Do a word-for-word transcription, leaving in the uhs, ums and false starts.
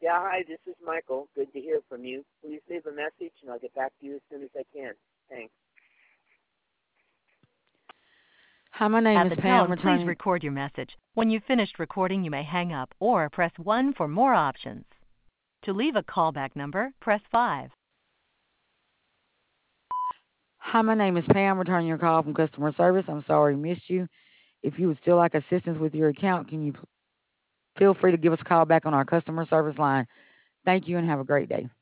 Yeah, hi, this is Michael. Good to hear from you. Please leave a message, and I'll get back to you as soon as I can. Thanks. Hi, my name At is the Pam. tone, please Returning. record your message. When you've finished recording, you may hang up or press one for more options. To leave a callback number, press five. Hi, my name is Pam. Returning your call from customer service. I'm sorry we missed you. If you would still like assistance with your account, can you feel free to give us a call back on our customer service line? Thank you and have a great day.